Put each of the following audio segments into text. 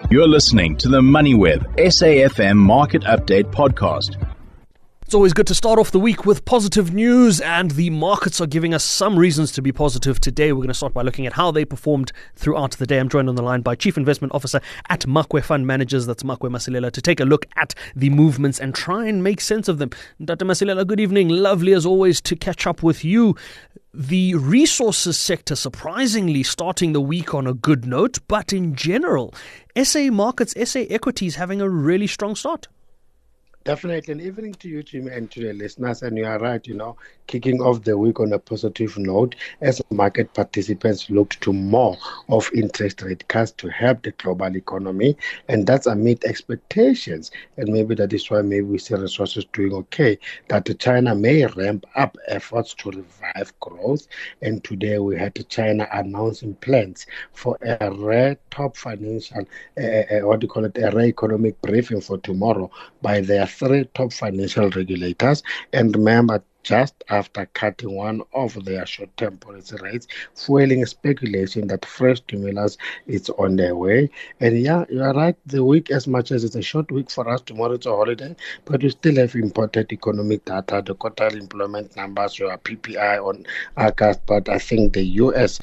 You're listening to the MoneyWeb SAFM Market Update Podcast. It's always good to start off the week with positive news, and the markets are giving us some reasons to be positive today. We're going to start by looking at how they performed throughout the day. I'm joined on the line by Chief Investment Officer at Makwe Fund Managers, that's Makwe Masilela, to take a look at the movements and try and make sense of them. Dr. Masilela, good evening. Lovely as always to catch up with you. The resources sector surprisingly starting the week on a good note, but in general, SA markets, SA equities having a really strong start. Definitely. An evening to you, Jimmy, and to the listeners. And you are right, kicking off the week on a positive note as market participants looked to more of interest rate cuts to help the global economy. And that's amid expectations. And maybe that is why maybe we see resources doing okay, that China may ramp up efforts to revive growth. And today we had China announcing plans for a rare top financial, a rare economic briefing for tomorrow by their three top financial regulators. And remember, just after cutting one of their short-term policy rates, fueling speculation that fresh stimulus is on their way. And yeah, you are right, the week, as much as it's a short week for us, tomorrow it's a holiday, but we still have important economic data, the quarterly employment numbers, your PPI on August, but I think the US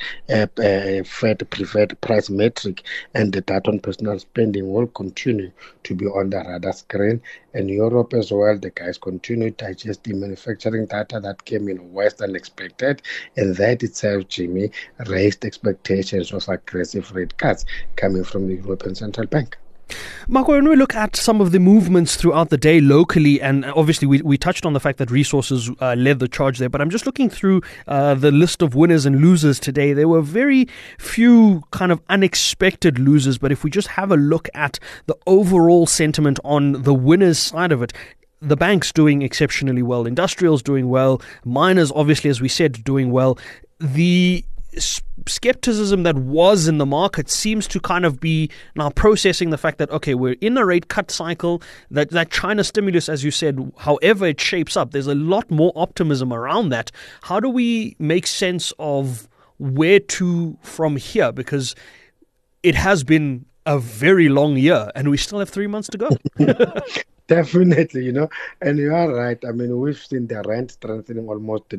Fed preferred price metric and the data on personal spending will continue to be on the radar screen. And Europe as well, the guys continue digesting manufacturing data that came in worse than expected, and that itself, Jimmy, raised expectations of aggressive rate cuts coming from the European Central Bank. Marco, when we look at some of the movements throughout the day locally, and obviously we touched on the fact that resources led the charge there, but I'm just looking through the list of winners and losers today. There were very few kind of unexpected losers, but if we just have a look at the overall sentiment on the winners side of it, the banks doing exceptionally well, industrials doing well, miners obviously, as we said, doing well. The skepticism that was in the market seems to kind of be now processing the fact that, okay, we're in a rate cut cycle, that China stimulus, as you said, however it shapes up, there's a lot more optimism around that. How do we make sense of where to from here? Because it has been a very long year and we still have 3 months to go. Definitely, and you are right. I mean, we've seen the rand strengthening almost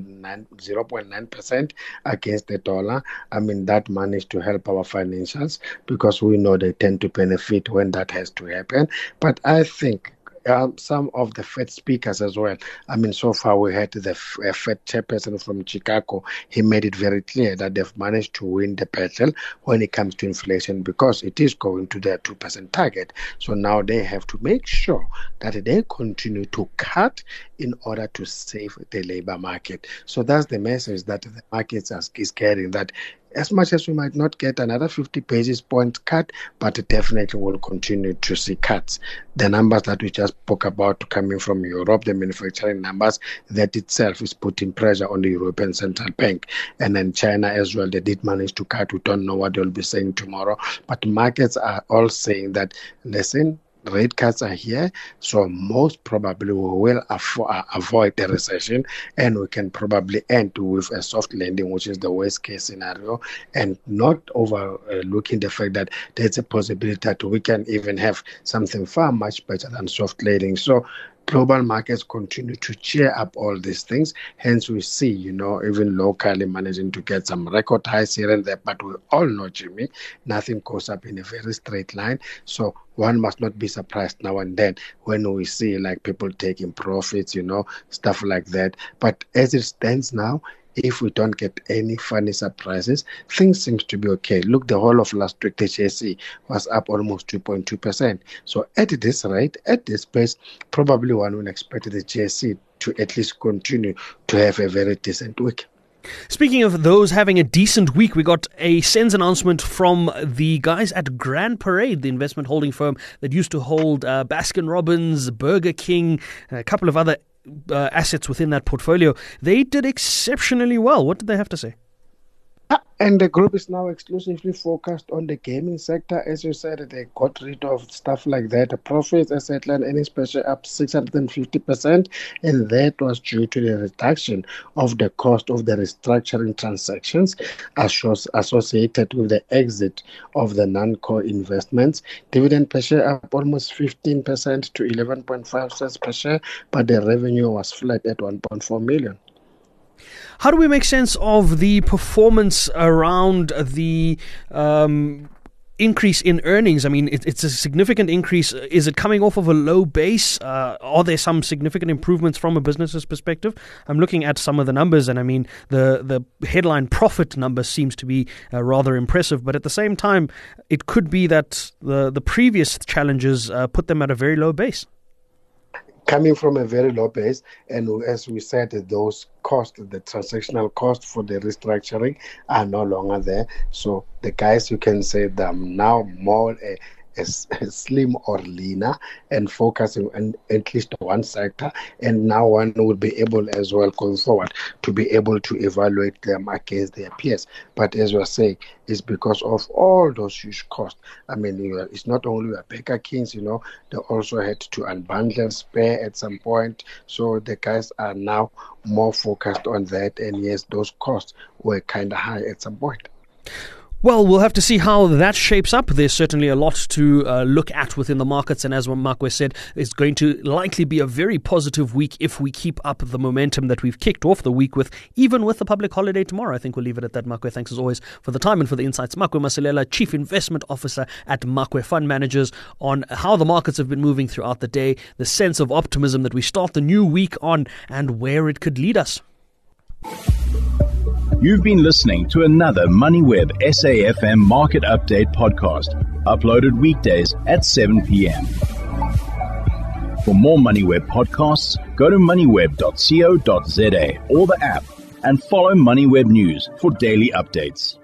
0.9% against the dollar. I mean, that managed to help our financials because we know they tend to benefit when that has to happen. But I think some of the Fed speakers as well. I mean, so far we had the Fed chairperson from Chicago. He made it very clear that they've managed to win the battle when it comes to inflation because it is going to their 2% target. So now they have to make sure that they continue to cut in order to save the labor market. So that's the message that the markets is carrying, that as much as we might not get another 50 basis point cut, but it definitely will continue to see cuts. The numbers that we just spoke about coming from Europe, the manufacturing numbers, that itself is putting pressure on the European Central Bank. And then China as well, they did manage to cut. We don't know what they'll be saying tomorrow. But markets are all saying that, listen, rate cuts are here, so most probably we will avoid the recession, and we can probably end with a soft landing, which is the worst case scenario, and not overlooking the fact that there's a possibility that we can even have something far much better than soft landing. So global markets continue to cheer up all these things. Hence, we see, even locally managing to get some record highs here and there. But we all know, Jimmy, nothing goes up in a very straight line. So one must not be surprised now and then when we see like people taking profits, stuff like that. But as it stands now, if we don't get any funny surprises, things seem to be okay. Look, the whole of last week, the JSE was up almost 2.2%. So at this rate, at this pace, probably one would expect the JSE to at least continue to have a very decent week. Speaking of those having a decent week, we got a SENS announcement from the guys at Grand Parade, the investment holding firm that used to hold Baskin Robbins, Burger King, a couple of other assets within that portfolio. They did exceptionally well. What did they have to say? And the group is now exclusively focused on the gaming sector. As you said, they got rid of stuff like that. The profits, as headline earnings per share up 650%, and that was due to the reduction of the cost of the restructuring transactions associated with the exit of the non-core investments. Dividend per share up almost 15% to 11.5 cents per share, but the revenue was flat at 1.4 million. How do we make sense of the performance around the increase in earnings? I mean, it's a significant increase. Is it coming off of a low base? Are there some significant improvements from a business's perspective? I'm looking at some of the numbers, and I mean, the headline profit number seems to be rather impressive. But at the same time, it could be that the previous challenges put them at a very low base. Coming from a very low base, and as we said, those costs, the transactional costs for the restructuring are no longer there. So the guys, you can say them now more slim or leaner and focusing on at least one sector, and now one will be able as well going forward to be able to evaluate them against their peers. But as we're saying, it's because of all those huge costs. I mean, it's not only Baker Kings, they also had to unbundle Spare at some point. So the guys are now more focused on that, and yes, those costs were kind of high at some point. Well, we'll have to see how that shapes up. There's certainly a lot to look at within the markets. And as Makwe said, it's going to likely be a very positive week if we keep up the momentum that we've kicked off the week with, even with the public holiday tomorrow. I think we'll leave it at that, Makwe. Thanks as always for the time and for the insights. Makwe Masilela, Chief Investment Officer at Makwe Fund Managers, on how the markets have been moving throughout the day, the sense of optimism that we start the new week on, and where it could lead us. You've been listening to another MoneyWeb SAFM Market Update podcast, uploaded weekdays at 7 p.m. For more MoneyWeb podcasts, go to moneyweb.co.za or the app, and follow MoneyWeb News for daily updates.